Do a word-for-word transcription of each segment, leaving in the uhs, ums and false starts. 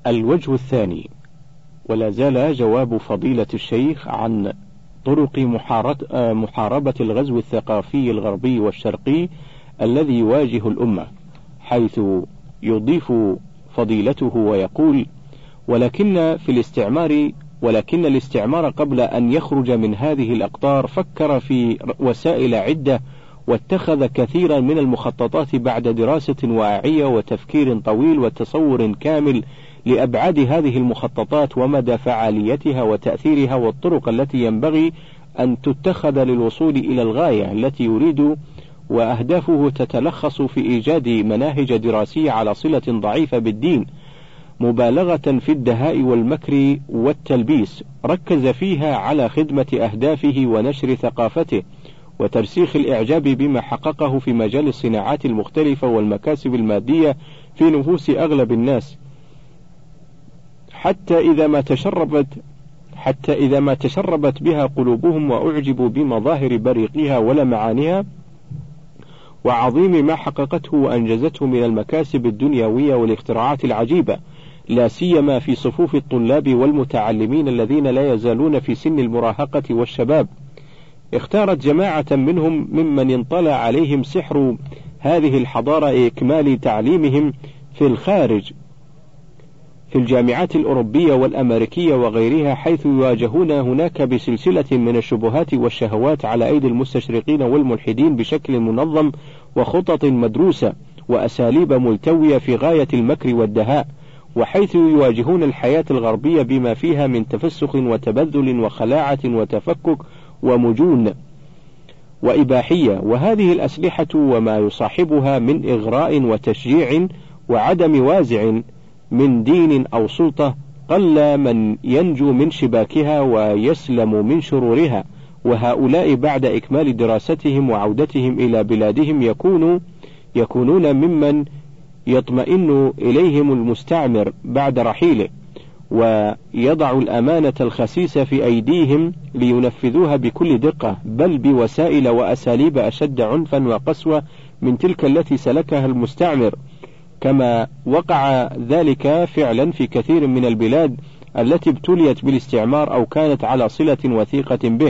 الوجه الثاني، ولا زال جواب فضيلة الشيخ عن طرق محاربة الغزو الثقافي الغربي والشرقي الذي يواجه الأمة، حيث يضيف فضيلته ويقول: ولكن في الاستعمار ولكن الاستعمار قبل أن يخرج من هذه الأقطار فكر في وسائل عدة، واتخذ كثيرا من المخططات بعد دراسة واعية وتفكير طويل وتصور كامل لأبعاد هذه المخططات ومدى فعاليتها وتأثيرها والطرق التي ينبغي أن تتخذ للوصول إلى الغاية التي يريد، وأهدافه تتلخص في إيجاد مناهج دراسية على صلة ضعيفة بالدين، مبالغة في الدهاء والمكر والتلبيس، ركز فيها على خدمة أهدافه ونشر ثقافته وترسيخ الإعجاب بما حققه في مجال الصناعات المختلفة والمكاسب المادية في نفوس أغلب الناس، حتى إذا ما تشربت حتى إذا ما تشربت بها قلوبهم وأعجبوا بمظاهر بريقها ولمعانها وعظيم ما حققته وأنجزته من المكاسب الدنيوية والاختراعات العجيبة، لا سيما في صفوف الطلاب والمتعلمين الذين لا يزالون في سن المراهقة والشباب. اختارت جماعة منهم ممن انطلع عليهم سحر هذه الحضارة إكمال تعليمهم في الخارج في الجامعات الأوروبية والأمريكية وغيرها، حيث يواجهون هناك بسلسلة من الشبهات والشهوات على أيدي المستشرقين والملحدين بشكل منظم وخطط مدروسة وأساليب ملتوية في غاية المكر والدهاء، وحيث يواجهون الحياة الغربية بما فيها من تفسخ وتبذل وخلاعة وتفكك ومجون وإباحية، وهذه الأسلحة وما يصاحبها من إغراء وتشجيع وعدم وازع من دين أو سلطة قل من ينجو من شباكها ويسلم من شرورها، وهؤلاء بعد إكمال دراستهم وعودتهم إلى بلادهم يكونوا يكونون ممن يطمئن إليهم المستعمر بعد رحيله، ويضع الأمانة الخسيسة في أيديهم لينفذوها بكل دقة، بل بوسائل وأساليب أشد عنفا وقسوة من تلك التي سلكها المستعمر، كما وقع ذلك فعلا في كثير من البلاد التي ابتليت بالاستعمار أو كانت على صلة وثيقة به.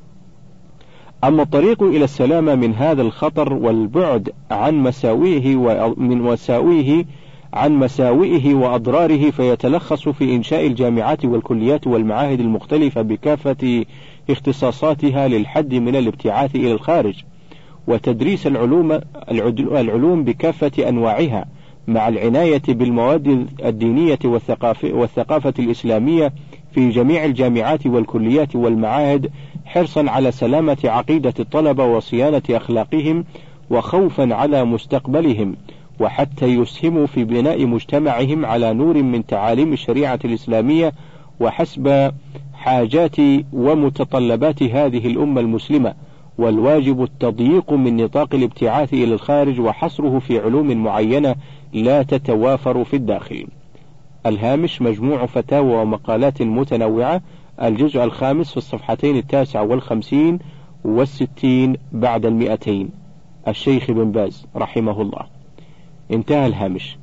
أما الطريق إلى السلامة من هذا الخطر والبعد عن مساوئه ومن مساوئه عن مساوئه وأضراره فيتلخص في إنشاء الجامعات والكليات والمعاهد المختلفة بكافة اختصاصاتها للحد من الابتعاث إلى الخارج، وتدريس العلوم العلوم بكافة أنواعها مع العناية بالمواد الدينية والثقافة, والثقافة الإسلامية في جميع الجامعات والكليات والمعاهد، حرصا على سلامة عقيدة الطلبة وصيانة أخلاقهم وخوفا على مستقبلهم، وحتى يسهموا في بناء مجتمعهم على نور من تعاليم الشريعة الإسلامية وحسب حاجات ومتطلبات هذه الأمة المسلمة. والواجب التضييق من نطاق الابتعاث إلى الخارج وحصره في علوم معينة لا تتوافر في الداخل. الهامش: مجموع فتاوى ومقالات متنوعة، الجزء الخامس في الصفحتين التاسعة والخمسين والستين بعد المئتين، الشيخ بن باز رحمه الله. انتهى الهامش.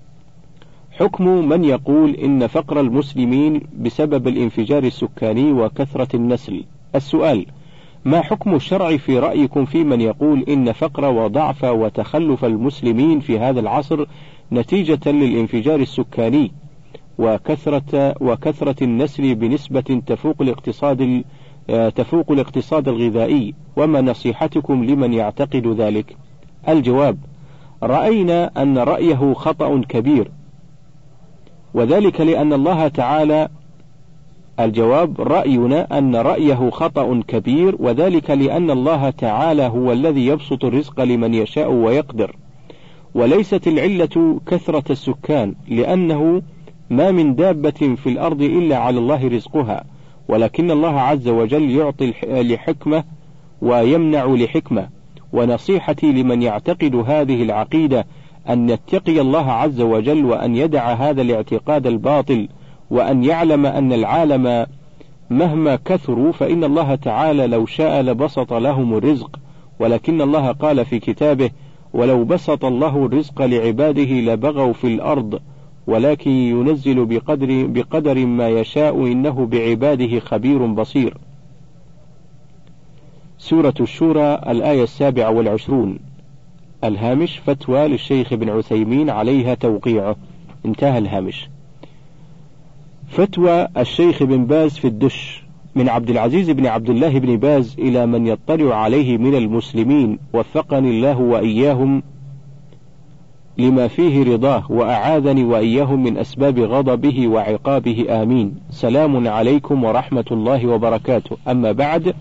حكم من يقول إن فقر المسلمين بسبب الانفجار السكاني وكثرة النسل. السؤال: ما حكم الشرع في رأيكم في من يقول إن فقر وضعف وتخلف المسلمين في هذا العصر نتيجة للانفجار السكاني وكثرة وكثرة النسل بنسبة تفوق الاقتصاد تفوق الاقتصاد الغذائي، وما نصيحتكم لمن يعتقد ذلك؟ الجواب: رأينا أن رأيه خطأ كبير، وذلك لأن الله تعالى الجواب: رأينا أن رأيه خطأ كبير وذلك لأن الله تعالى هو الذي يبسط الرزق لمن يشاء ويقدر، وليست العلة كثرة السكان، لأنه ما من دابة في الأرض إلا على الله رزقها، ولكن الله عز وجل يعطي لحكمة ويمنع لحكمة. ونصيحتي لمن يعتقد هذه العقيدة أن يتقي الله عز وجل وأن يدع هذا الاعتقاد الباطل، وأن يعلم أن العالم مهما كثروا فإن الله تعالى لو شاء لبسط لهم الرزق، ولكن الله قال في كتابه: ولو بسط الله الرزق لعباده لبغوا في الأرض ولكن ينزل بقدر, بقدر ما يشاء إنه بعباده خبير بصير. سورة الشورى الآية السابعة والعشرون. الهامش فتوى للشيخ ابن عثيمين عليها توقيعه. انتهى الهامش. فتوى الشيخ بن باز في الدش. من عبد العزيز بن عبد الله بن باز إلى من يطلع عليه من المسلمين وفقني الله وإياهم لما فيه رضاه وأعاذني وإياهم من أسباب غضبه وعقابه آمين. سلام عليكم ورحمة الله وبركاته. أما بعد،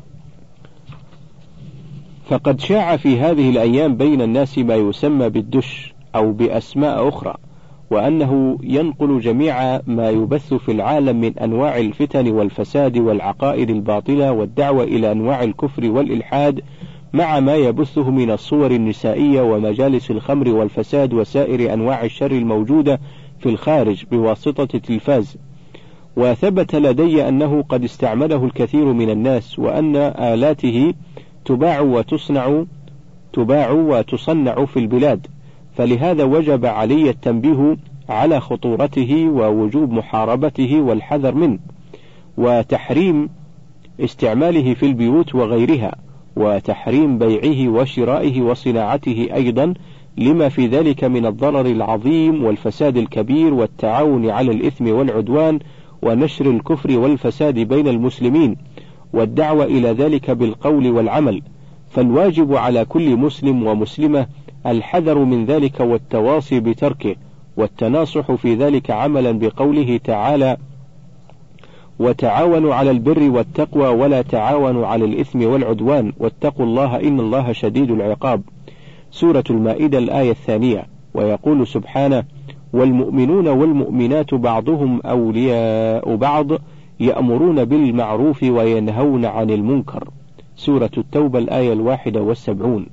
فقد شاع في هذه الأيام بين الناس ما يسمى بالدش أو بأسماء أخرى، وأنه ينقل جميع ما يبث في العالم من أنواع الفتن والفساد والعقائد الباطلة والدعوة إلى أنواع الكفر والإلحاد، مع ما يبثه من الصور النسائية ومجالس الخمر والفساد وسائر أنواع الشر الموجودة في الخارج بواسطة التلفاز. وثبت لدي أنه قد استعمله الكثير من الناس، وأن آلاته تباع وتصنع تباع وتصنع في البلاد، فلهذا وجب علي التنبيه على خطورته ووجوب محاربته والحذر منه، وتحريم استعماله في البيوت وغيرها، وتحريم بيعه وشرائه وصناعته أيضا، لما في ذلك من الضرر العظيم والفساد الكبير والتعاون على الإثم والعدوان ونشر الكفر والفساد بين المسلمين، والدعوة إلى ذلك بالقول والعمل. فالواجب على كل مسلم ومسلمة الحذر من ذلك والتواصي بتركه، والتناصح في ذلك عملا بقوله تعالى: وتعاونوا على البر والتقوى ولا تعاونوا على الإثم والعدوان واتقوا الله إن الله شديد العقاب. سورة المائدة الآية الثانية. ويقول سبحانه: والمؤمنون والمؤمنات بعضهم أولياء بعض يأمرون بالمعروف وينهون عن المنكر. سورة التوبة الآية الواحدة والسبعون.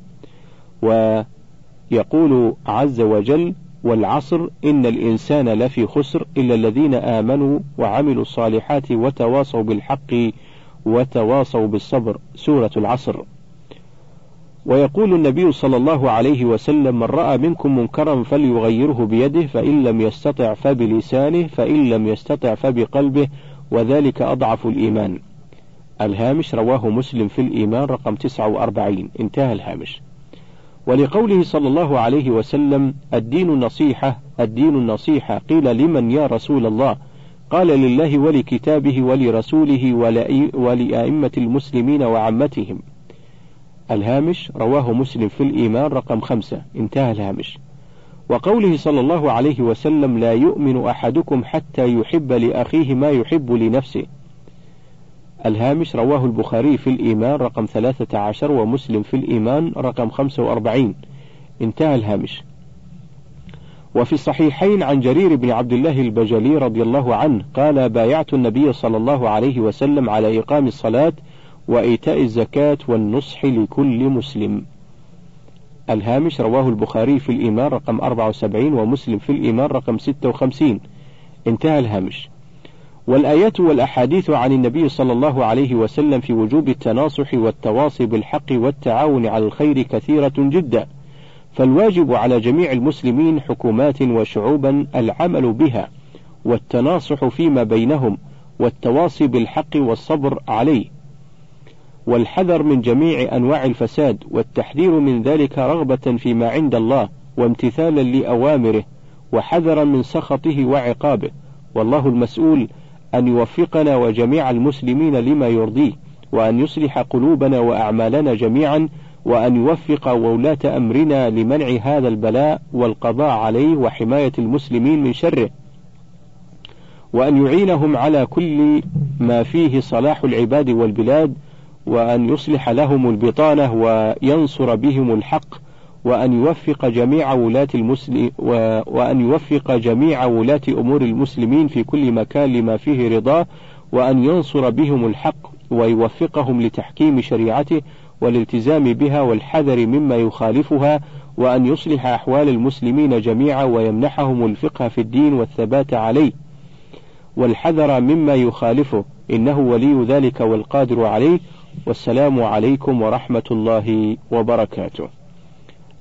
ويقول عز وجل: والعصر إن الإنسان لفي خسر إلا الذين آمنوا وعملوا الصالحات وتواصوا بالحق وتواصوا بالصبر. سورة العصر. ويقول النبي صلى الله عليه وسلم: من رأى منكم منكرا فليغيره بيده، فإن لم يستطع فبلسانه، فإن لم يستطع فبقلبه، وذلك أضعف الإيمان. الهامش رواه مسلم في الإيمان رقم تسعة وأربعين. انتهى الهامش. ولقوله صلى الله عليه وسلم: الدين النصيحة الدين النصيحة. قيل: لمن يا رسول الله؟ قال: لله ولكتابه ولرسوله ولأئمة المسلمين وعامتهم. الهامش رواه مسلم في الإيمان رقم خمسة. انتهى الهامش. وقوله صلى الله عليه وسلم: لا يؤمن أحدكم حتى يحب لأخيه ما يحب لنفسه. الهامش رواه البخاري في الإيمان رقم ثلاثة عشر ومسلم في الإيمان رقم خمسة وأربعين. انتهى الهامش. وفي الصحيحين عن جرير بن عبد الله البجلي رضي الله عنه قال: بايعت النبي صلى الله عليه وسلم على إقام الصلاة وإيتاء الزكاة والنصح لكل مسلم. الهامش رواه البخاري في الإيمان رقم أربعة وسبعين ومسلم في الإيمان رقم ستة وخمسين. انتهى الهامش. والآيات والأحاديث عن النبي صلى الله عليه وسلم في وجوب التناصح والتواصي بالحق والتعاون على الخير كثيرة جدا، فالواجب على جميع المسلمين حكومات وشعوبا العمل بها، والتناصح فيما بينهم، والتواصي بالحق والصبر عليه، والحذر من جميع أنواع الفساد، والتحذير من ذلك رغبة فيما عند الله وامتثالا لأوامره، وحذرا من سخطه وعقابه. والله المسؤول أن يوفقنا وجميع المسلمين لما يرضيه، وأن يصلح قلوبنا وأعمالنا جميعا، وأن يوفق ولاة أمرنا لمنع هذا البلاء والقضاء عليه وحماية المسلمين من شره، وأن يعينهم على كل ما فيه صلاح العباد والبلاد، وأن يصلح لهم البطانة وينصر بهم الحق، وأن يوفق جميع ولاة المسلم وأن يوفق جميع ولاة أمور المسلمين في كل مكان لما فيه رضاه، وأن ينصر بهم الحق ويوفقهم لتحكيم شريعته والالتزام بها والحذر مما يخالفها، وأن يصلح أحوال المسلمين جميعا ويمنحهم الفقه في الدين والثبات عليه والحذر مما يخالفه، إنه ولي ذلك والقادر عليه. والسلام عليكم ورحمة الله وبركاته.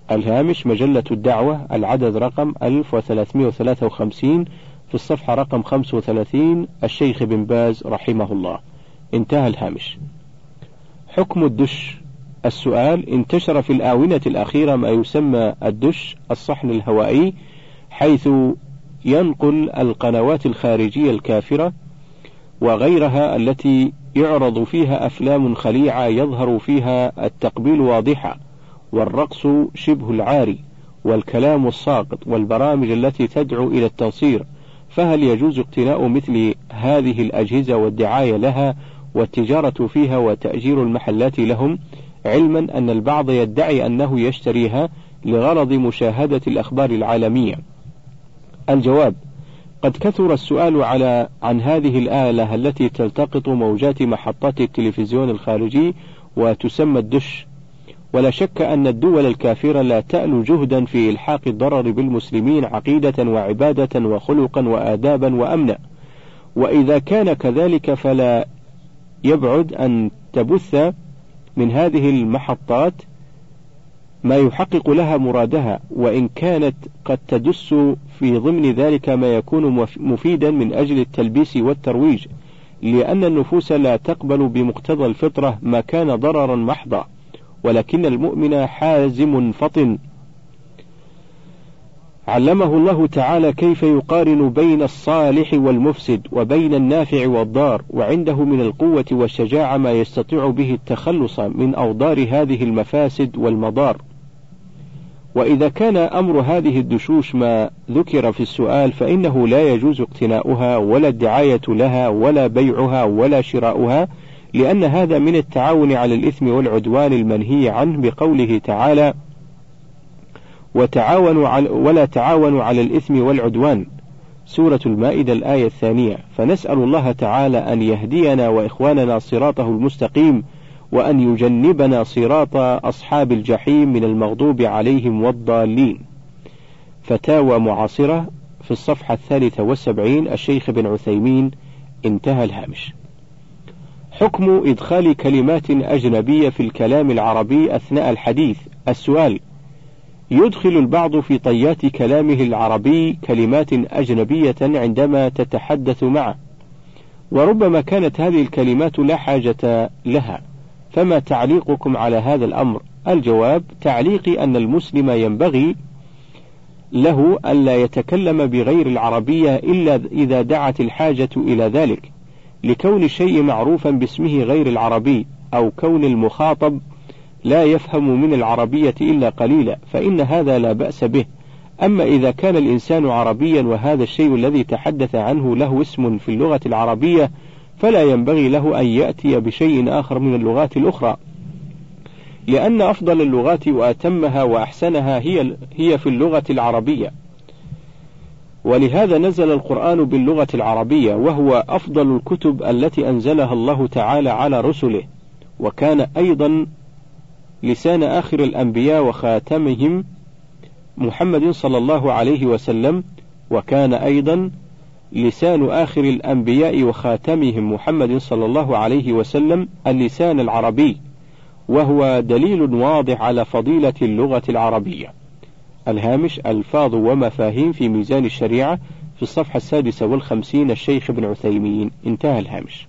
الهامش مجلة الدعوة العدد رقم ألف وثلاثمائة وثلاثة وخمسين في الصفحة رقم خمسة وثلاثين الشيخ بن باز رحمه الله. انتهى الهامش. حكم الدش. السؤال: انتشر في الآونة الأخيرة ما يسمى الدش الصحن الهوائي، حيث ينقل القنوات الخارجية الكافرة وغيرها التي يعرض فيها أفلام خليعة يظهر فيها التقبيل واضحا، والرقص شبه العاري، والكلام الساقط، والبرامج التي تدعو إلى التنصير. فهل يجوز اقتناء مثل هذه الأجهزة والدعاية لها والتجارة فيها وتأجير المحلات لهم، علما أن البعض يدعي أنه يشتريها لغرض مشاهدة الأخبار العالمية؟ الجواب: قد كثر السؤال على عن هذه الآلة التي تلتقط موجات محطات التلفزيون الخارجي وتسمى الدش، ولا شك أن الدول الكافرة لا تألو جهدا في إلحاق الضرر بالمسلمين عقيدة وعبادة وخلقا وآدابا وأمنا، وإذا كان كذلك فلا يبعد أن تبث من هذه المحطات ما يحقق لها مرادها، وإن كانت قد تدس في ضمن ذلك ما يكون مفيدا من أجل التلبيس والترويج، لأن النفوس لا تقبل بمقتضى الفطرة ما كان ضررا محضا، ولكن المؤمن حازم فطن. علمه الله تعالى كيف يقارن بين الصالح والمفسد وبين النافع والضار، وعنده من القوة والشجاعة ما يستطيع به التخلص من أوضار هذه المفاسد والمضار. وإذا كان أمر هذه الدشوش ما ذكر في السؤال، فإنه لا يجوز اقتناؤها ولا الدعاية لها ولا بيعها ولا شراؤها، لأن هذا من التعاون على الإثم والعدوان المنهي عنه بقوله تعالى: وتعاونوا على ولا تعاونوا على الإثم والعدوان، سورة المائدة الآية الثانية. فنسأل الله تعالى أن يهدينا وإخواننا صراطه المستقيم، وأن يجنبنا صراط أصحاب الجحيم من المغضوب عليهم والضالين. فتاوى معاصرة في الصفحة الثالثة والسبعين الشيخ بن عثيمين. انتهى الهامش. حكم إدخال كلمات أجنبية في الكلام العربي أثناء الحديث. السؤال: يدخل البعض في طيات كلامه العربي كلمات أجنبية عندما تتحدث معه، وربما كانت هذه الكلمات لا حاجة لها، فما تعليقكم على هذا الأمر؟ الجواب: تعليقي أن المسلم ينبغي له ألا يتكلم بغير العربية إلا إذا دعت الحاجة إلى ذلك، لكون الشيء معروفا باسمه غير العربي، أو كون المخاطب لا يفهم من العربية إلا قليلا، فإن هذا لا بأس به. أما إذا كان الإنسان عربيا وهذا الشيء الذي تحدث عنه له اسم في اللغة العربية، فلا ينبغي له أن يأتي بشيء آخر من اللغات الأخرى، لأن أفضل اللغات وأتمها وأحسنها هي هي في اللغة العربية، ولهذا نزل القرآن باللغة العربية، وهو أفضل الكتب التي أنزلها الله تعالى على رسله، وكان أيضا لسان آخر الأنبياء وخاتمهم محمد صلى الله عليه وسلم، وكان أيضا لسان آخر الأنبياء وخاتمهم محمد صلى الله عليه وسلم اللسان العربي، وهو دليل واضح على فضيلة اللغة العربية. الهامش: ألفاظ ومفاهيم في ميزان الشريعة في الصفحة السادسة والخمسين الشيخ بن عثيمين. انتهى الهامش.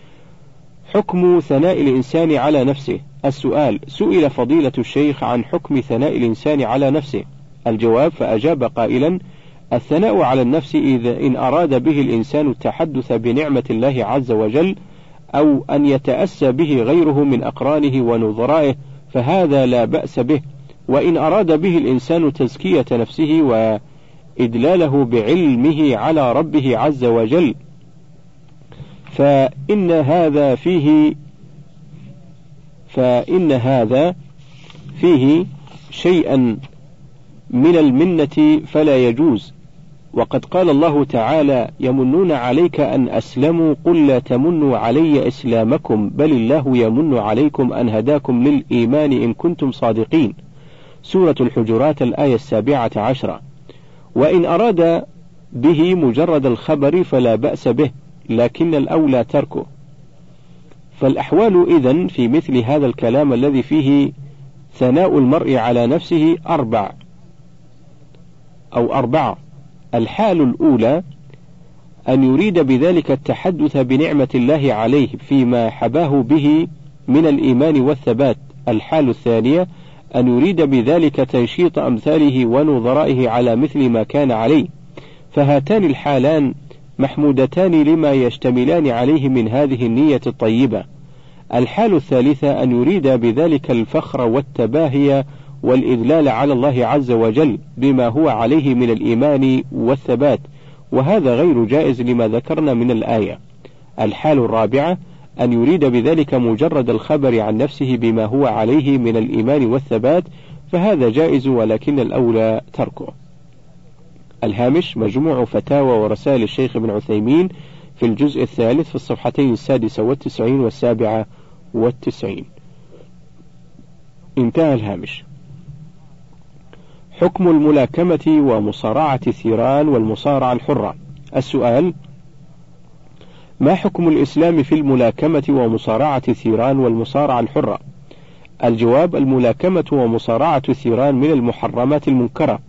حكم ثناء الإنسان على نفسه. السؤال: سئل فضيلة الشيخ عن حكم ثناء الإنسان على نفسه. الجواب: فأجاب قائلا: الثناء على النفس إذا إن أراد به الإنسان التحدث بنعمة الله عز وجل، أو أن يتأسى به غيره من أقرانه ونظرائه، فهذا لا بأس به. وإن أراد به الإنسان تزكية نفسه وإدلاله بعلمه على ربه عز وجل، فإن هذا فيه فإن هذا فيه شيئا من المنة فلا يجوز. وقد قال الله تعالى: يمنون عليك أن أسلموا، قل لا تمنوا علي إسلامكم، بل الله يمن عليكم أن هداكم للإيمان إن كنتم صادقين، سورة الحجرات الآية السابعة عشرة. وإن أراد به مجرد الخبر فلا بأس به، لكن الأولى تركه. فالأحوال إذن في مثل هذا الكلام الذي فيه ثناء المرء على نفسه أربع أو أربعة. الحال الأولى أن يريد بذلك التحدث بنعمة الله عليه فيما حباه به من الإيمان والثبات. الحال الثانية أن يريد بذلك تنشيط أمثاله ونظرائه على مثل ما كان عليه، فهاتان الحالان محمودتان لما يشتملان عليه من هذه النية الطيبة. الحال الثالثة أن يريد بذلك الفخر والتباهي والإذلال على الله عز وجل بما هو عليه من الإيمان والثبات، وهذا غير جائز لما ذكرنا من الآية. الحال الرابعة أن يريد بذلك مجرد الخبر عن نفسه بما هو عليه من الإيمان والثبات، فهذا جائز ولكن الأولى تركه. الهامش: مجموع فتاوى ورسائل الشيخ ابن عثيمين في الجزء الثالث في الصفحتين السادسة والتسعين والسابعة والتسعين. انتهى الهامش. حكم الملاكمة ومصارعة الثيران والمصارعة الحرة. السؤال: ما حكم الإسلام في الملاكمة ومصارعة الثيران والمصارعة الحرة؟ الجواب: الملاكمة ومصارعة الثيران من المحرمات المنكرة،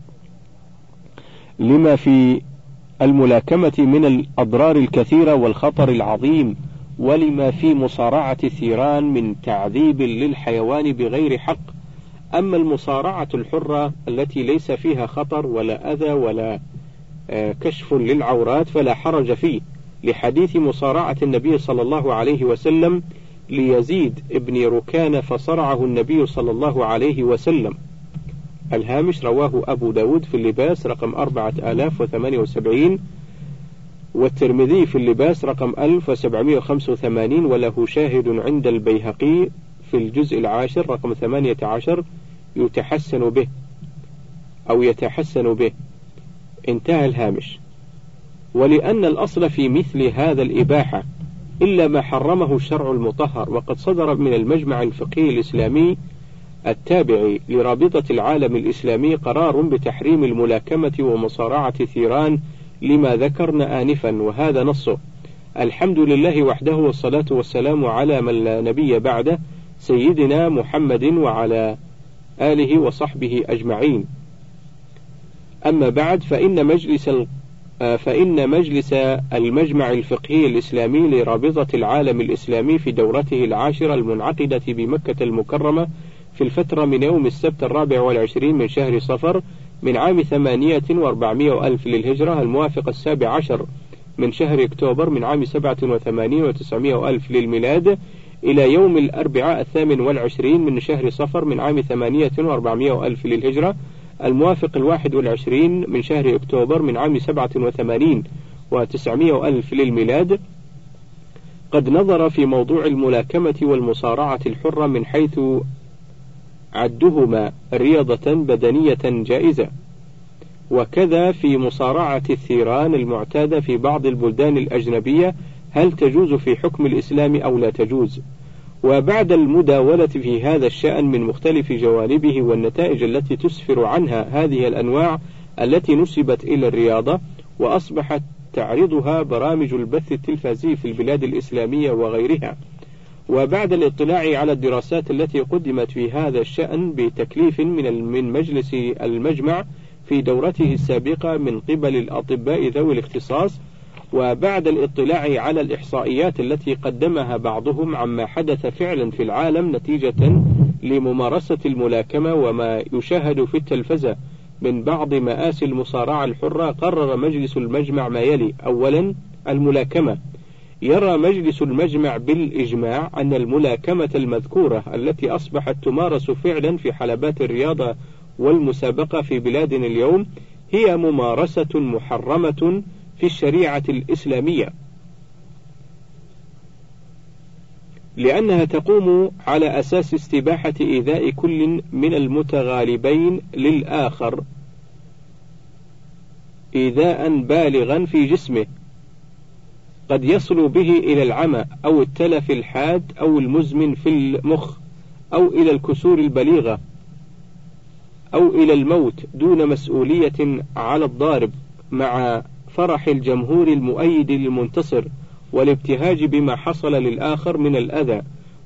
لما في الملاكمة من الأضرار الكثيرة والخطر العظيم، ولما في مصارعة الثيران من تعذيب للحيوان بغير حق. أما المصارعة الحرة التي ليس فيها خطر ولا أذى ولا كشف للعورات فلا حرج فيه، لحديث مصارعة النبي صلى الله عليه وسلم ليزيد ابن ركان فصرعه النبي صلى الله عليه وسلم. الهامش: رواه أبو داود في اللباس رقم أربعة آلاف وثمانية وسبعين، والترمذي في اللباس رقم ألف وسبعمائة وخمسة وثمانين، وله شاهد عند البيهقي في الجزء العاشر رقم ثمانية عشر يتحسن به أو يتحسن به. انتهى الهامش. ولأن الأصل في مثل هذا الإباحة إلا ما حرمه الشرع المطهر، وقد صدر من المجمع الفقهي الإسلامي التابع لرابطة العالم الإسلامي قرار بتحريم الملاكمة ومصارعة الثيران لما ذكرنا آنفا، وهذا نصه: الحمد لله وحده والصلاة والسلام على من لا نبي بعده سيدنا محمد وعلى آله وصحبه أجمعين. أما بعد، فإن مجلس فإن مجلس المجمع الفقهي الإسلامي لرابطة العالم الإسلامي في دورته العاشرة المنعقدة بمكة المكرمة في الفترة من يوم السبت الرابع والعشرين من شهر صفر من عام ثمانية وأربعمائة ألف للهجرة، الموافق السابع عشر من شهر أكتوبر من عام سبعة وثمانين وتسعمائة ألف للميلاد، إلى يوم الأربعاء الثامن والعشرين من شهر صفر من عام ثمانية وأربعمائة ألف للهجرة، الموافق الواحد والعشرين من شهر أكتوبر من عام سبعة وثمانين وتسعمائة ألف للميلاد، قد نظر في موضوع الملاكمة والمصارعة الحرة من حيث عدهما رياضة بدنية جائزة، وكذا في مصارعة الثيران المعتادة في بعض البلدان الأجنبية هل تجوز في حكم الإسلام أو لا تجوز. وبعد المداولة في هذا الشأن من مختلف جوانبه والنتائج التي تسفر عنها هذه الأنواع التي نسبت إلى الرياضة وأصبحت تعرضها برامج البث التلفزيوني في البلاد الإسلامية وغيرها، وبعد الاطلاع على الدراسات التي قدمت في هذا الشأن بتكليف من من مجلس المجمع في دورته السابقة من قبل الأطباء ذوي الاختصاص، وبعد الاطلاع على الإحصائيات التي قدمها بعضهم عما حدث فعلا في العالم نتيجة لممارسة الملاكمة وما يشاهد في التلفزة من بعض مآسي المصارعة الحرة، قرر مجلس المجمع ما يلي: أولا، الملاكمة. يرى مجلس المجمع بالإجماع أن الملاكمة المذكورة التي أصبحت تمارس فعلا في حلبات الرياضة والمسابقة في بلادنا اليوم هي ممارسة محرمة في الشريعة الإسلامية، لأنها تقوم على أساس استباحة إيذاء كل من المتغالبين للآخر إيذاء بالغا في جسمه قد يصل به إلى العمى أو التلف الحاد أو المزمن في المخ أو إلى الكسور البليغة أو إلى الموت دون مسؤولية على الضارب، مع فرح الجمهور المؤيد للمنتصر والابتهاج بما حصل للآخر من الأذى،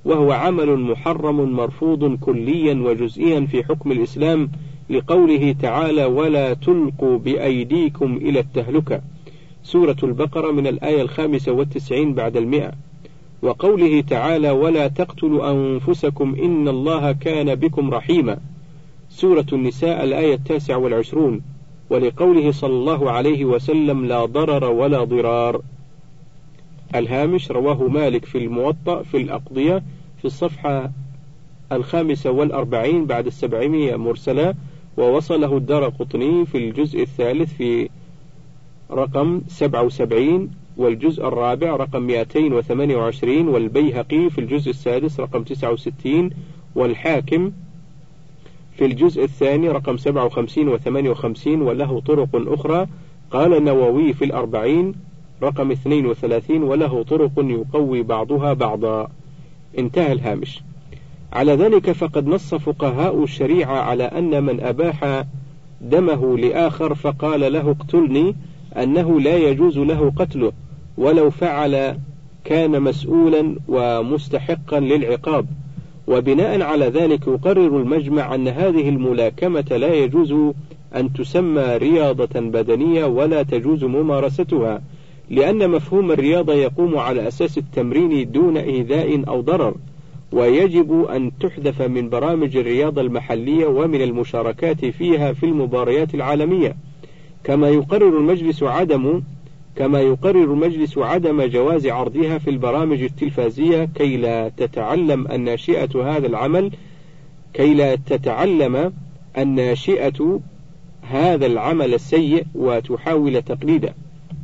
وهو عمل محرم مرفوض كليا وجزئيا في حكم الإسلام، لقوله تعالى: ولا تلقوا بأيديكم إلى التهلكة، سورة البقرة من الآية الخامسة والتسعين بعد المئة، وقوله تعالى: ولا تقتلوا أنفسكم إن الله كان بكم رحيما، سورة النساء الآية التاسعة والعشرون، ولقوله صلى الله عليه وسلم: لا ضرر ولا ضرار. الهامش: رواه مالك في الموطأ في الأقضية في الصفحة الخامسة والأربعين بعد السبعمية مرسلة، ووصله الدارقطني في الجزء الثالث في رقم سبعة وسبعين، والجزء الرابع رقم مئتين وثمانية وعشرين، والبيهقي في الجزء السادس رقم تسعة وستين، والحاكم في الجزء الثاني رقم سبعة وخمسين وثمانية وخمسين، وله طرق أخرى. قال النووي في الأربعين رقم اثنين وثلاثين: وله طرق يقوي بعضها بعضا. انتهى الهامش. على ذلك فقد نص فقهاء الشريعة على أن من أباح دمه لآخر فقال له اقتلني أنه لا يجوز له قتله، ولو فعل كان مسؤولا ومستحقا للعقاب. وبناء على ذلك يقرر المجمع أن هذه الملاكمة لا يجوز أن تسمى رياضة بدنية ولا تجوز ممارستها، لأن مفهوم الرياضة يقوم على أساس التمرين دون إيذاء أو ضرر، ويجب أن تحذف من برامج الرياضة المحلية ومن المشاركات فيها في المباريات العالمية. كما يقرر المجلس عدم كما يقرر المجلس عدم جواز عرضها في البرامج التلفازية كي لا تتعلم الناشئة هذا العمل كي لا تتعلم الناشئة هذا العمل السيء وتحاول تقليده.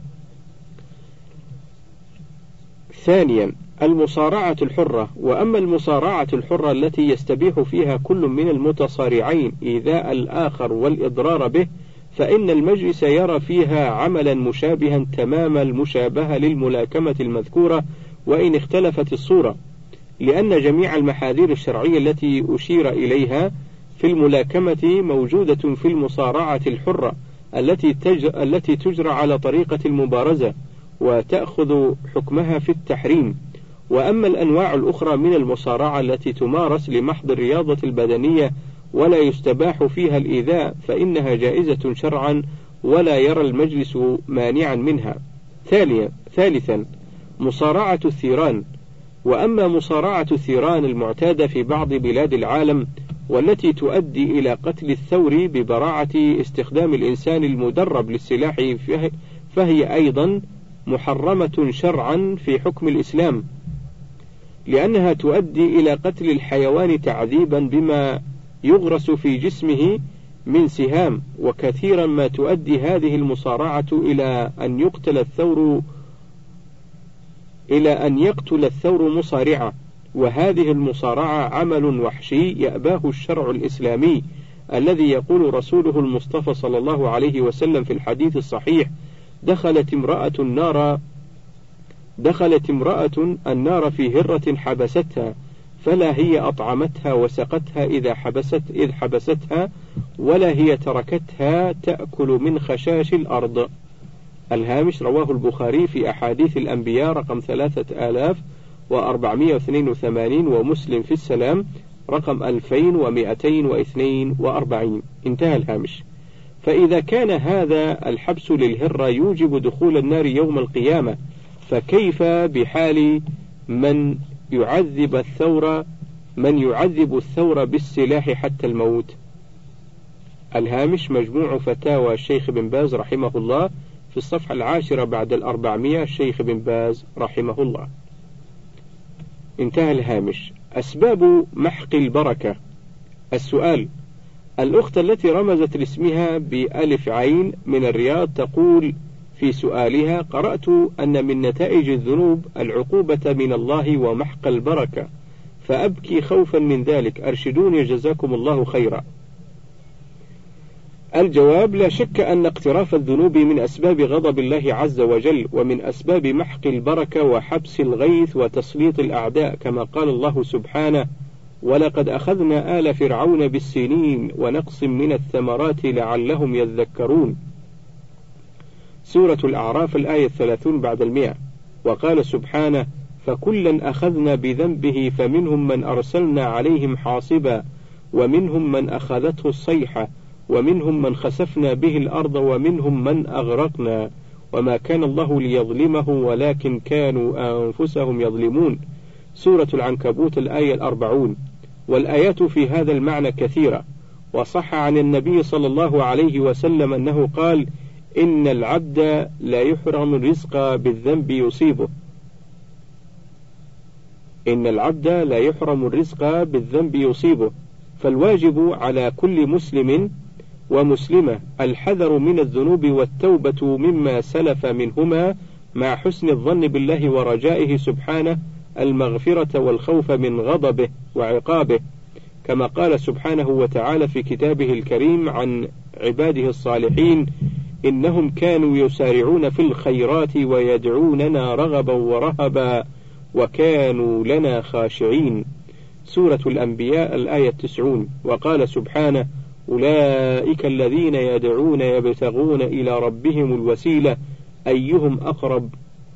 ثانيا: المصارعة الحرة. وأما المصارعة الحرة التي يستبيح فيها كل من المتصارعين إيذاء الآخر والإضرار به، فإن المجلس يرى فيها عملا مشابها تمام المشابهة للملاكمة المذكورة وإن اختلفت الصورة، لأن جميع المحاذير الشرعية التي أشير إليها في الملاكمة موجودة في المصارعة الحرة التي تجرى, التي تجرى على طريقة المبارزة وتأخذ حكمها في التحريم. وأما الأنواع الأخرى من المصارعة التي تمارس لمحض الرياضة البدنية ولا يستباح فيها الإيذاء فإنها جائزة شرعا ولا يرى المجلس مانعا منها. ثالثا: مصارعة الثيران. وأما مصارعة الثيران المعتادة في بعض بلاد العالم والتي تؤدي إلى قتل الثور ببراعة استخدام الإنسان المدرب للسلاح فهي أيضا محرمة شرعا في حكم الإسلام، لأنها تؤدي إلى قتل الحيوان تعذيبا بما يغرس في جسمه من سهام، وكثيرا ما تؤدي هذه المصارعة إلى أن يقتل الثور إلى أن يقتل الثور مصارعة، وهذه المصارعة عمل وحشي يأباه الشرع الإسلامي الذي يقول رسوله المصطفى صلى الله عليه وسلم في الحديث الصحيح: دخلت امرأة النار دخلت امرأة النار في هرة حبستها، فلا هي أطعمتها وسقتها إذا حبست إذ حبستها، ولا هي تركتها تأكل من خشاش الأرض. الهامش: رواه البخاري في أحاديث الأنبياء رقم ثلاثة آلاف وأربعمائة واثنين وثمانين، ومسلم في السلام رقم ألفين ومئتين واثنين وأربعين. انتهى الهامش. فإذا كان هذا الحبس للهرة يوجب دخول النار يوم القيامة، فكيف بحال من يعذب الثور من يعذب الثور بالسلاح حتى الموت؟ الهامش: مجموع فتاوى الشيخ بن باز رحمه الله في الصفحة العاشرة بعد الأربعمائة، الشيخ بن باز رحمه الله. انتهى الهامش. أسباب محق البركة. السؤال: الأخت التي رمزت لاسمها بألف عين من الرياض تقول في سؤالها: قرأت أن من نتائج الذنوب العقوبة من الله ومحق البركة، فأبكي خوفا من ذلك، أرشدوني جزاكم الله خيرا. الجواب: لا شك أن اقتراف الذنوب من أسباب غضب الله عز وجل، ومن أسباب محق البركة وحبس الغيث وتسليط الأعداء، كما قال الله سبحانه: ولقد أخذنا آل فرعون بالسنين ونقص من الثمرات لعلهم يذكرون، سورة الأعراف الآية الثلاثون بعد المئة. وقال سبحانه: فكلا أخذنا بذنبه فمنهم من أرسلنا عليهم حاصبا ومنهم من أخذته الصيحة ومنهم من خسفنا به الأرض ومنهم من أغرقنا وما كان الله ليظلمهم ولكن كانوا أنفسهم يظلمون. سورة العنكبوت الآية الأربعون. والآيات في هذا المعنى كثيرة، وصح عن النبي صلى الله عليه وسلم أنه قال: إن العبد لا يحرم الرزق بالذنب يصيبه إن العبد لا يحرم الرزق بالذنب يصيبه فالواجب على كل مسلم ومسلمة الحذر من الذنوب والتوبة مما سلف منهما مع حسن الظن بالله ورجائه سبحانه المغفرة والخوف من غضبه وعقابه، كما قال سبحانه وتعالى في كتابه الكريم عن عباده الصالحين: إنهم كانوا يسارعون في الخيرات ويدعوننا رغبا ورهبا وكانوا لنا خاشعين. سورة الأنبياء الآية التسعون. وقال سبحانه: أولئك الذين يدعون يبتغون إلى ربهم الوسيلة أيهم أقرب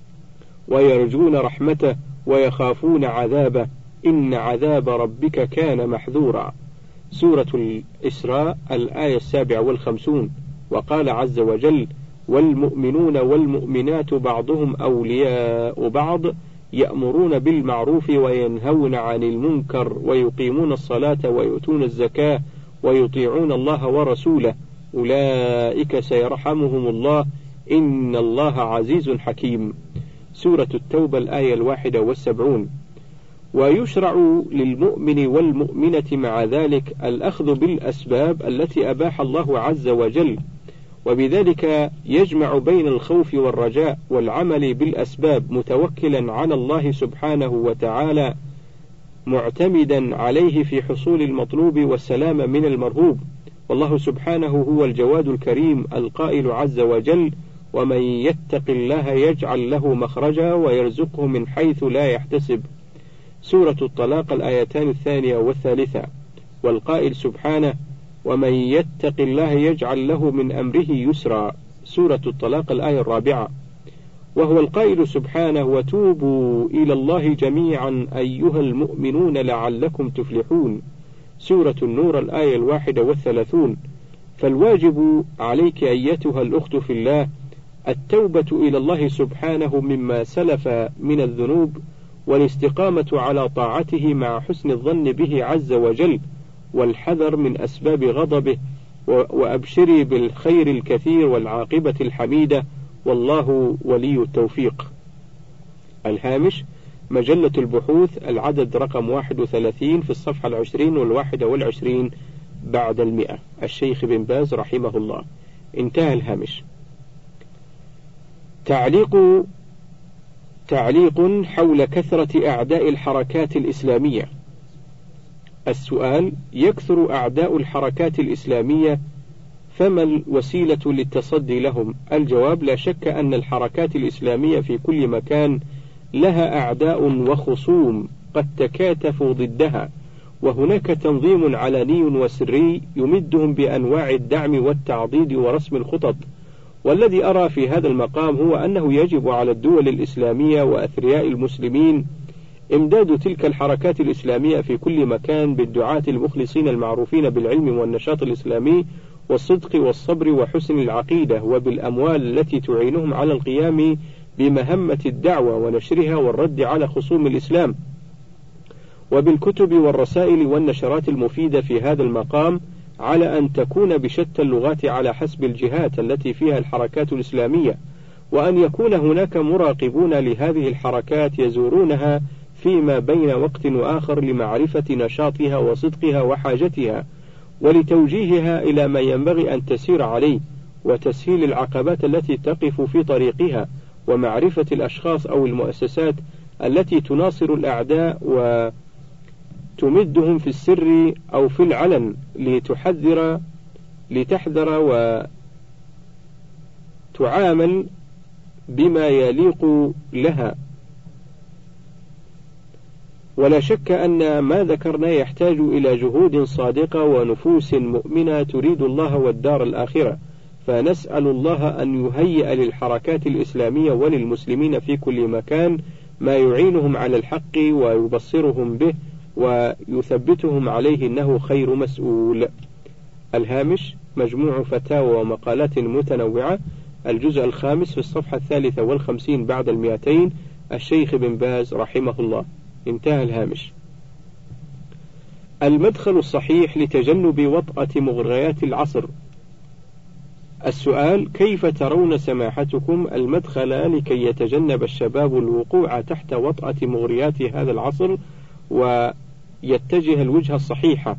ويرجون رحمته ويخافون عذابه إن عذاب ربك كان محذورا. سورة الإسراء الآية السابعة والخمسون. وقال عز وجل: والمؤمنون والمؤمنات بعضهم أولياء بعض يأمرون بالمعروف وينهون عن المنكر ويقيمون الصلاة ويؤتون الزكاة ويطيعون الله ورسوله أولئك سيرحمهم الله إن الله عزيز حكيم. سورة التوبة الآية الواحدة والسبعون. ويشرع للمؤمن والمؤمنة مع ذلك الأخذ بالأسباب التي أباح الله عز وجل، وبذلك يجمع بين الخوف والرجاء والعمل بالأسباب متوكلا على الله سبحانه وتعالى معتمدا عليه في حصول المطلوب والسلام من المرهوب. والله سبحانه هو الجواد الكريم القائل عز وجل: ومن يتق الله يجعل له مخرجا ويرزقه من حيث لا يحتسب. سورة الطلاق الآيتان الثانية والثالثة. والقائل سبحانه: ومن يتق الله يجعل له من أمره يسرا. سورة الطلاق الآية الرابعة. وهو القائل سبحانه: وتوبوا إلى الله جميعا أيها المؤمنون لعلكم تفلحون. سورة النور الآية الواحدة والثلاثون. فالواجب عليك أيتها الأخت في الله التوبة إلى الله سبحانه مما سلف من الذنوب والاستقامة على طاعته مع حسن الظن به عز وجل والحذر من أسباب غضبه، وأبشري بالخير الكثير والعاقبة الحميدة والله ولي التوفيق. الهامش: مجلة البحوث العدد رقم واحد وثلاثين في الصفحة العشرين والواحدة والعشرين بعد المئة، الشيخ بن باز رحمه الله. انتهى الهامش. تعليق تعليق حول كثرة أعداء الحركات الإسلامية. السؤال: يكثر أعداء الحركات الإسلامية، فما الوسيلة للتصدي لهم؟ الجواب: لا شك أن الحركات الإسلامية في كل مكان لها أعداء وخصوم قد تكاتفوا ضدها، وهناك تنظيم علني وسري يمدهم بأنواع الدعم والتعضيد ورسم الخطط. والذي أرى في هذا المقام هو أنه يجب على الدول الإسلامية وأثرياء المسلمين إمداد تلك الحركات الإسلامية في كل مكان بالدعاة المخلصين المعروفين بالعلم والنشاط الإسلامي والصدق والصبر وحسن العقيدة، وبالأموال التي تعينهم على القيام بمهمة الدعوة ونشرها والرد على خصوم الإسلام، وبالكتب والرسائل والنشرات المفيدة في هذا المقام، على أن تكون بشتى اللغات على حسب الجهات التي فيها الحركات الإسلامية، وأن يكون هناك مراقبون لهذه الحركات يزورونها فيما بين وقت وآخر لمعرفة نشاطها وصدقها وحاجتها، ولتوجيهها إلى ما ينبغي أن تسير عليه، وتسهيل العقبات التي تقف في طريقها، ومعرفة الأشخاص أو المؤسسات التي تناصر الأعداء وتمدهم في السر أو في العلن لتحذر لتحذر وتعامل بما يليق لها. ولا شك أن ما ذكرنا يحتاج إلى جهود صادقة ونفوس مؤمنة تريد الله والدار الآخرة، فنسأل الله أن يهيئ للحركات الإسلامية وللمسلمين في كل مكان ما يعينهم على الحق ويبصرهم به ويثبتهم عليه إنه خير مسؤول. الهامش مجموع فتاوى ومقالات متنوعة، الجزء الخامس في الصفحة الثالثة والخمسين بعد المئتين، الشيخ بن باز رحمه الله. انتهى الهامش. المدخل الصحيح لتجنب وطأة مغريات العصر. السؤال: كيف ترون سماحتكم المدخل لكي يتجنب الشباب الوقوع تحت وطأة مغريات هذا العصر ويتجه الوجهة الصحيحة؟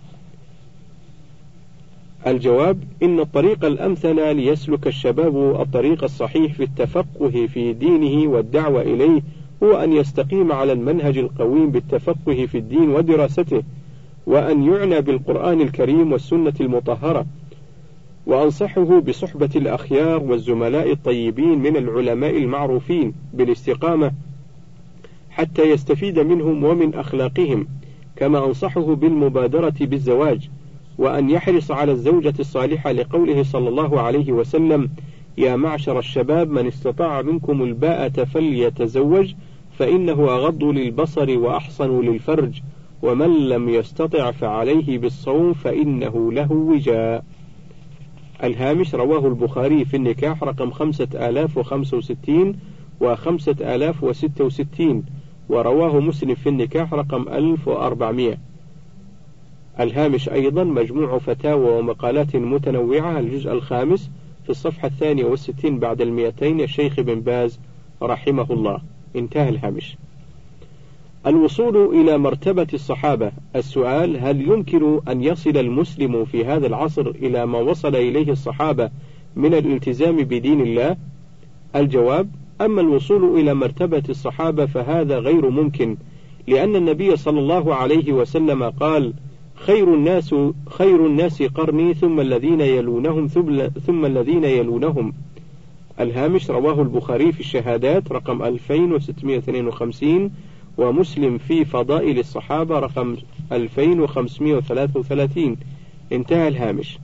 الجواب: إن الطريق الأمثل ليسلك الشباب الطريق الصحيح في التفقه في دينه والدعوة إليه هو أن يستقيم على المنهج القويم بالتفقه في الدين ودراسته، وأن يعنى بالقرآن الكريم والسنة المطهرة، وأنصحه بصحبة الأخيار والزملاء الطيبين من العلماء المعروفين بالاستقامة حتى يستفيد منهم ومن أخلاقهم، كما أنصحه بالمبادرة بالزواج، وأن يحرص على الزوجة الصالحة لقوله صلى الله عليه وسلم: يا معشر الشباب من استطاع منكم الباءة فليتزوج فإنه أغض للبصر وأحصن للفرج، ومن لم يستطع فعليه بالصوم فإنه له وجاء. الهامش رواه البخاري في النكاح رقم خمسة آلاف وخمسة وستين وخمسة آلاف وستة وستين، ورواه مسلم في النكاح رقم ألف وأربعمائة. الهامش أيضا مجموع فتاوى ومقالات متنوعة، الجزء الخامس في الصفحة الثانية والستين بعد المئتين، الشيخ بن باز رحمه الله. انتهى الهامش. الوصول إلى مرتبة الصحابة. السؤال: هل يمكن أن يصل المسلم في هذا العصر إلى ما وصل إليه الصحابة من الالتزام بدين الله؟ الجواب: أما الوصول إلى مرتبة الصحابة فهذا غير ممكن، لأن النبي صلى الله عليه وسلم قال: خير الناس خير الناس قرني ثم الذين يلونهم ثم الذين يلونهم. الهامش رواه البخاري في الشهادات رقم ألفين وستمائة واثنين وخمسين، ومسلم في فضائل الصحابة رقم ألفين وخمسمائة وثلاثة وثلاثين. انتهى الهامش.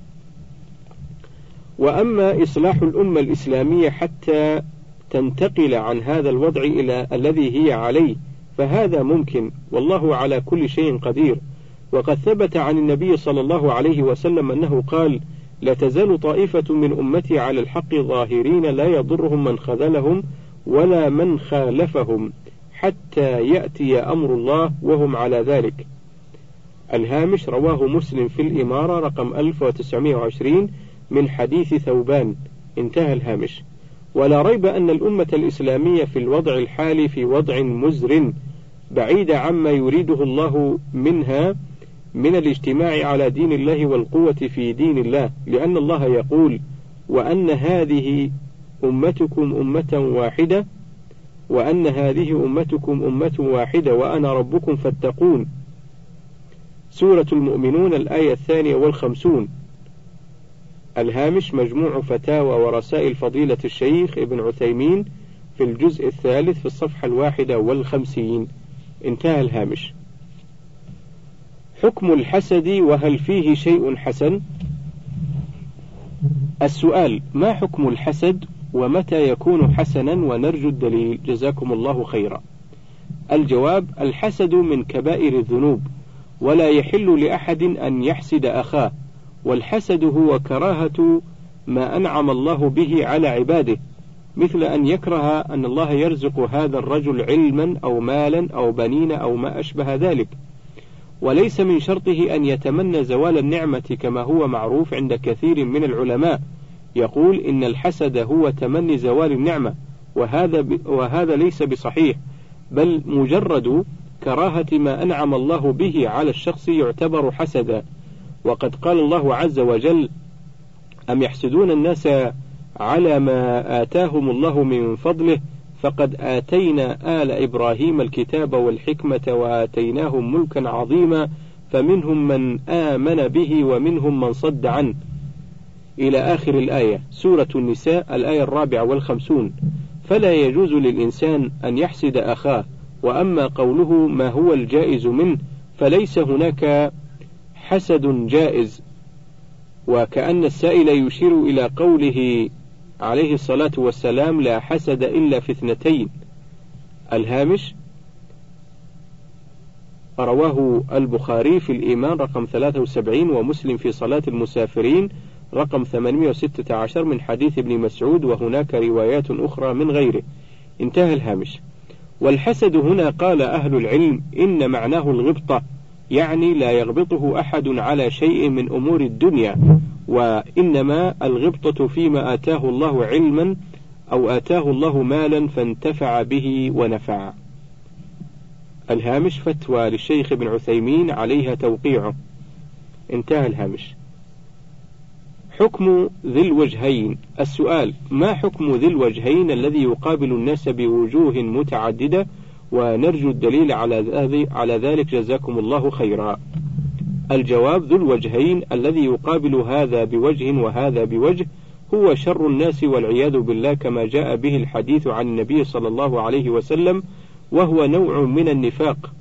وأما إصلاح الأمة الإسلامية حتى تنتقل عن هذا الوضع إلى الذي هي عليه فهذا ممكن، والله على كل شيء قدير. وقد ثبت عن النبي صلى الله عليه وسلم أنه قال: لا تزال طائفة من أمتي على الحق ظاهرين لا يضرهم من خذلهم ولا من خالفهم حتى يأتي أمر الله وهم على ذلك. الهامش رواه مسلم في الإمارة رقم ألف وتسعمائة وعشرين من حديث ثوبان. انتهى الهامش. ولا ريب أن الأمة الإسلامية في الوضع الحالي في وضع مزر بعيد عما يريده الله منها من الاجتماع على دين الله والقوة في دين الله، لأن الله يقول: وأن هذه أمتكم أمة واحدة وأن هذه أمتكم أمة واحدة وأنا ربكم فاتقون. سورة المؤمنون الآية الثانية والخمسون. الهامش مجموع فتاوى ورسائل فضيلة الشيخ ابن عثيمين في الجزء الثالث في الصفحة الواحدة والخمسين. انتهى الهامش. حكم الحسد وهل فيه شيء حسن؟ السؤال: ما حكم الحسد ومتى يكون حسنا ونرجو الدليل؟ جزاكم الله خيرا. الجواب: الحسد من كبائر الذنوب، ولا يحل لأحد أن يحسد أخاه، والحسد هو كراهة ما أنعم الله به على عباده، مثل أن يكره أن الله يرزق هذا الرجل علما أو مالا أو بنين أو ما أشبه ذلك. وليس من شرطه أن يتمنى زوال النعمة كما هو معروف عند كثير من العلماء، يقول إن الحسد هو تمني زوال النعمة، وهذا, ب... وهذا ليس بصحيح، بل مجرد كراهة ما أنعم الله به على الشخص يعتبر حسدا. وقد قال الله عز وجل: أم يحسدون الناس على ما آتاهم الله من فضله فقد آتينا آل إبراهيم الكتاب والحكمة وآتيناهم ملكا عظيما فمنهم من آمن به ومنهم من صد عنه، إلى آخر الآية. سورة النساء الآية الرابعة والخمسون. فلا يجوز للإنسان أن يحسد أخاه. وأما قوله ما هو الجائز منه فليس هناك حسد جائز، وكأن السائل يشير إلى قوله عليه الصلاة والسلام: لا حسد إلا في اثنتين. الهامش: رواه البخاري في الإيمان رقم ثلاثة وسبعين، ومسلم في صلاة المسافرين رقم ثمانمائة وستة عشر من حديث ابن مسعود، وهناك روايات أخرى من غيره. انتهى الهامش. والحسد هنا قال أهل العلم إن معناه الغبطة، يعني لا يغبطه أحد على شيء من أمور الدنيا، وإنما الغبطة فيما آتاه الله علما أو آتاه الله مالا فانتفع به ونفع. الهامش: فتوى للشيخ ابن عثيمين عليها توقيعه. انتهى الهامش. حكم ذي الوجهين. السؤال: ما حكم ذي الوجهين الذي يقابل الناس بوجوه متعددة، ونرجو الدليل على ذلك جزاكم الله خيرا. الجواب: ذو الوجهين الذي يقابل هذا بوجه وهذا بوجه هو شر الناس والعياذ بالله، كما جاء به الحديث عن النبي صلى الله عليه وسلم، وهو نوع من النفاق.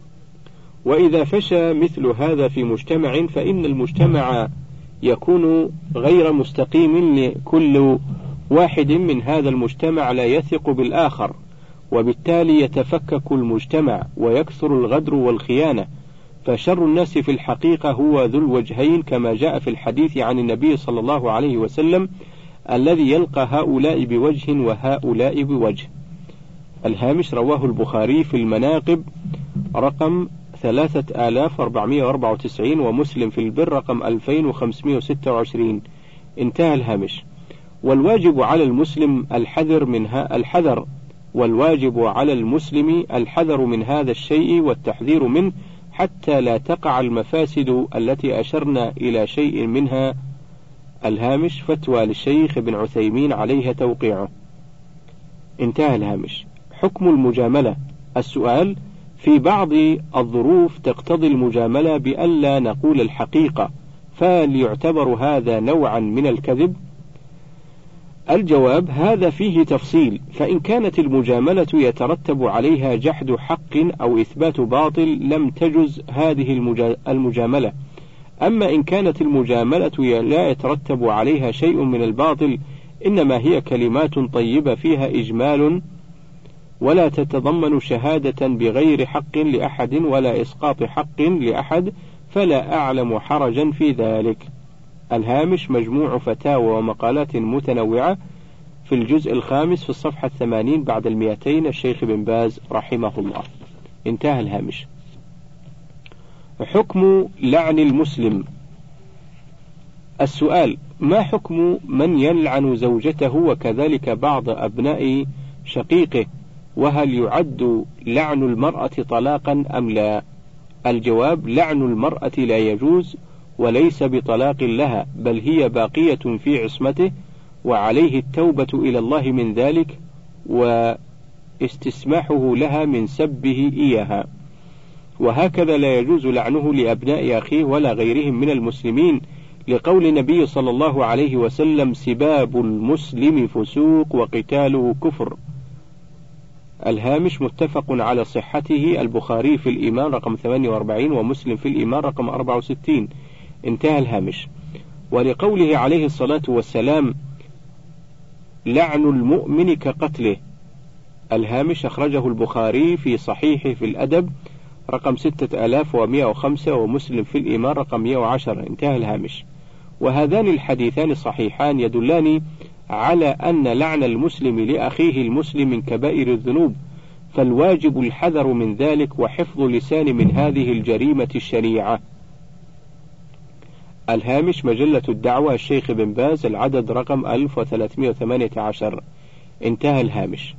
وإذا فشى مثل هذا في مجتمع فإن المجتمع يكون غير مستقيم، لكل واحد من هذا المجتمع لا يثق بالآخر، وبالتالي يتفكك المجتمع ويكثر الغدر والخيانة. فشر الناس في الحقيقة هو ذو الوجهين، كما جاء في الحديث عن النبي صلى الله عليه وسلم: الذي يلقى هؤلاء بوجه وهؤلاء بوجه. الهامش: رواه البخاري في المناقب رقم ثلاثة آلاف وأربعمائة وأربعة وتسعين، ومسلم في البر رقم ألفين وخمسمائة وستة وعشرين. انتهى الهامش. والواجب على المسلم الحذر من ها الحذر والواجب على المسلم الحذر من هذا الشيء والتحذير منه، حتى لا تقع المفاسد التي أشرنا إلى شيء منها. الهامش: فتوى للشيخ ابن عثيمين عليها توقيعه. انتهى الهامش. حكم المجاملة. السؤال: في بعض الظروف تقتضي المجاملة بألا نقول الحقيقة، فهل يعتبر هذا نوعا من الكذب؟ الجواب: هذا فيه تفصيل، فإن كانت المجاملة يترتب عليها جحد حق أو إثبات باطل لم تجز هذه المجاملة. أما إن كانت المجاملة لا يترتب عليها شيء من الباطل، إنما هي كلمات طيبة فيها إجمال ولا تتضمن شهادة بغير حق لأحد ولا إسقاط حق لأحد، فلا أعلم حرجا في ذلك. الهامش: مجموع فتاوى ومقالات متنوعة في الجزء الخامس في الصفحة الثمانين بعد المئتين، الشيخ بن باز رحمه الله. انتهى الهامش. حكم لعن المسلم. السؤال: ما حكم من يلعن زوجته وكذلك بعض أبناء شقيقه، وهل يعد لعن المرأة طلاقا أم لا؟ الجواب: لعن المرأة لا يجوز وليس بطلاق لها، بل هي باقية في عصمته، وعليه التوبة إلى الله من ذلك واستسماحه لها من سبه إياها. وهكذا لا يجوز لعنه لأبناء أخيه ولا غيرهم من المسلمين، لقول النبي صلى الله عليه وسلم: سباب المسلم فسوق وقتاله كفر. الهامش: متفق على صحته، البخاري في الإيمان رقم ثمانية وأربعين، ومسلم في الإيمان رقم أربعة وستين. انتهى الهامش. ولقوله عليه الصلاة والسلام: لعن المؤمن كقتله. الهامش: أخرجه البخاري في صحيحه في الأدب رقم ستة آلاف ومائة وخمسة، ومسلم في الإيمان رقم مائة وعشرة. انتهى الهامش. وهذان الحديثان صحيحان يدلان على أن لعن المسلم لأخيه المسلم من كبائر الذنوب، فالواجب الحذر من ذلك وحفظ اللسان من هذه الجريمة الشنيعة. الهامش: مجلة الدعوة، الشيخ بن باز، العدد رقم ألف وثلاثمائة وثمانية عشر. انتهى الهامش.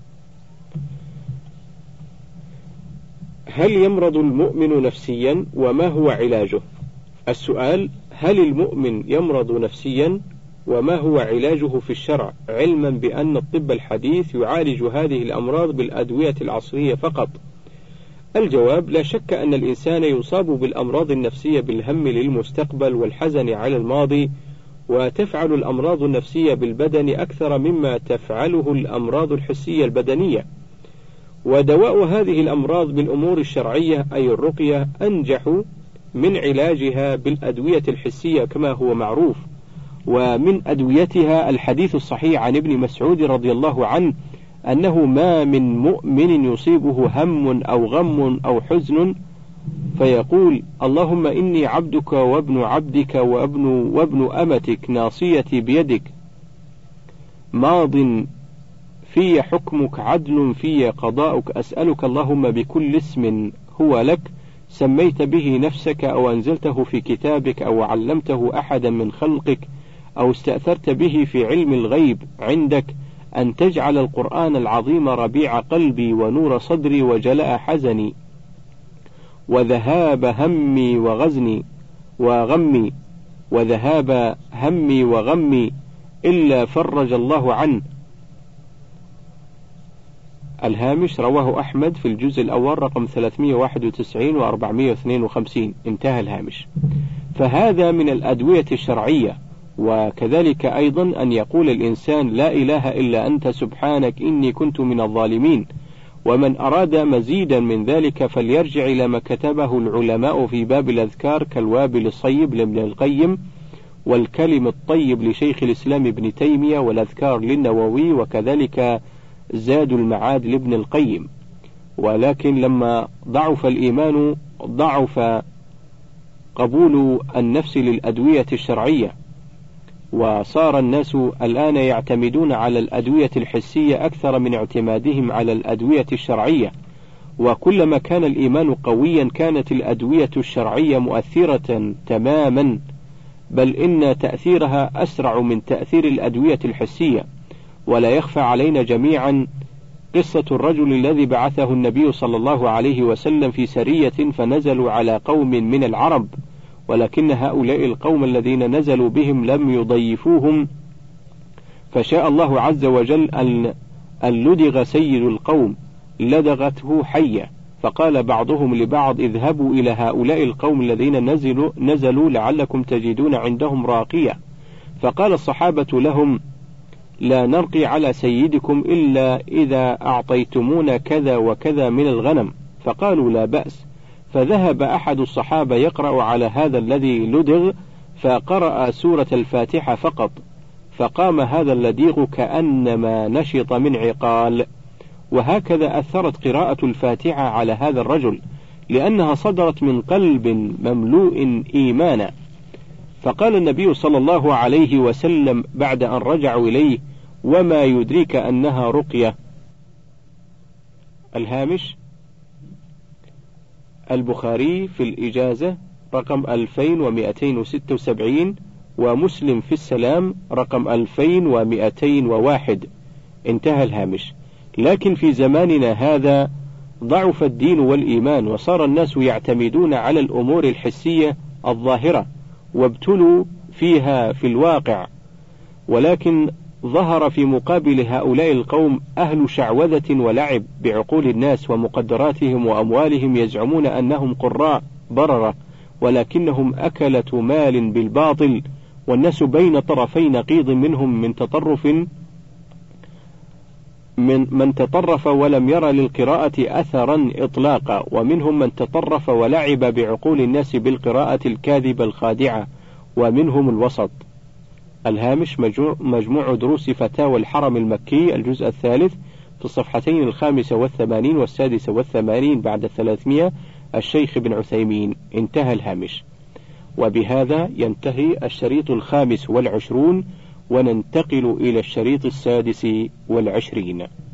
هل يمرض المؤمن نفسيا وما هو علاجه؟ السؤال: هل المؤمن يمرض نفسيا وما هو علاجه في الشرع، علما بأن الطب الحديث يعالج هذه الأمراض بالأدوية العصرية فقط؟ الجواب: لا شك أن الإنسان يصاب بالأمراض النفسية بالهم للمستقبل والحزن على الماضي، وتفعل الأمراض النفسية بالبدن أكثر مما تفعله الأمراض الحسية البدنية. ودواء هذه الأمراض بالأمور الشرعية أي الرقية أنجح من علاجها بالأدوية الحسية كما هو معروف. ومن أدويتها الحديث الصحيح عن ابن مسعود رضي الله عنه أنه ما من مؤمن يصيبه هم أو غم أو حزن فيقول اللهم إني عبدك وابن عبدك وابن, وابن أمتك ناصيتي بيدك ماض في حكمك عدل في قضاؤك أسألك اللهم بكل اسم هو لك سميت به نفسك أو أنزلته في كتابك أو علمته أحدا من خلقك أو استأثرت به في علم الغيب عندك أن تجعل القرآن العظيم ربيع قلبي ونور صدري وجلاء حزني وذهاب همي وغزني وغمي وذهاب همي وغمي إلا فرج الله عنه. الهامش رواه أحمد في الجزء الأول رقم ثلاثمائة وواحد وتسعين وأربعمائة واثنين وخمسين. انتهى الهامش. فهذا من الأدوية الشرعية. وكذلك أيضا أن يقول الإنسان لا إله إلا أنت سبحانك إني كنت من الظالمين. ومن أراد مزيدا من ذلك فليرجع إلى ما كتبه العلماء في باب الأذكار كالوابل الصيب لابن القيم والكلم الطيب لشيخ الإسلام ابن تيمية والأذكار للنووي وكذلك زاد المعاد لابن القيم. ولكن لما ضعف الإيمان ضعف قبول النفس للأدوية الشرعية، وصار الناس الآن يعتمدون على الأدوية الحسية أكثر من اعتمادهم على الأدوية الشرعية. وكلما كان الإيمان قويا كانت الأدوية الشرعية مؤثرة تماما، بل إن تأثيرها أسرع من تأثير الأدوية الحسية. ولا يخفى علينا جميعا قصة الرجل الذي بعثه النبي صلى الله عليه وسلم في سرية فنزلوا على قوم من العرب، ولكن هؤلاء القوم الذين نزلوا بهم لم يضيفوهم، فشاء الله عز وجل أن لدغ سيد القوم لدغته حية، فقال بعضهم لبعض اذهبوا إلى هؤلاء القوم الذين نزلوا, نزلوا لعلكم تجدون عندهم راقية. فقال الصحابة لهم لا نرقي على سيدكم إلا إذا أعطيتمونا كذا وكذا من الغنم. فقالوا لا بأس. فذهب أحد الصحابة يقرأ على هذا الذي لدغ فقرأ سورة الفاتحة فقط، فقام هذا اللديغ كأنما نشط من عقال. وهكذا أثرت قراءة الفاتحة على هذا الرجل لأنها صدرت من قلب مملوء إيمانا. فقال النبي صلى الله عليه وسلم بعد أن رجعوا إليه وما يدريك أنها رقية. الهامش البخاري في الإجازة رقم ألفين ومئتين وستة وسبعين ومسلم في السلام رقم ألفين ومئتين وواحد. انتهى الهامش. لكن في زماننا هذا ضعف الدين والإيمان وصار الناس يعتمدون على الأمور الحسية الظاهرة وابتلوا فيها في الواقع، ولكن ظهر في مقابل هؤلاء القوم أهل شعوذة ولعب بعقول الناس ومقدراتهم وأموالهم، يزعمون أنهم قراء بررة ولكنهم أكلة مال بالباطل، والناس بين طرفي نقيض منهم من تطرف من من تطرف ولم يرى للقراءة أثرا إطلاقا، ومنهم من تطرف ولعب بعقول الناس بالقراءة الكاذبة الخادعة، ومنهم الوسط. الهامش مجموع دروس فتاوى الحرم المكي الجزء الثالث في الصفحتين الخامسة والثمانين والسادسة والثمانين بعد الثلاثمائة الشيخ ابن عثيمين. انتهى الهامش. وبهذا ينتهي الشريط الخامس والعشرون، وننتقل إلى الشريط السادس والعشرين.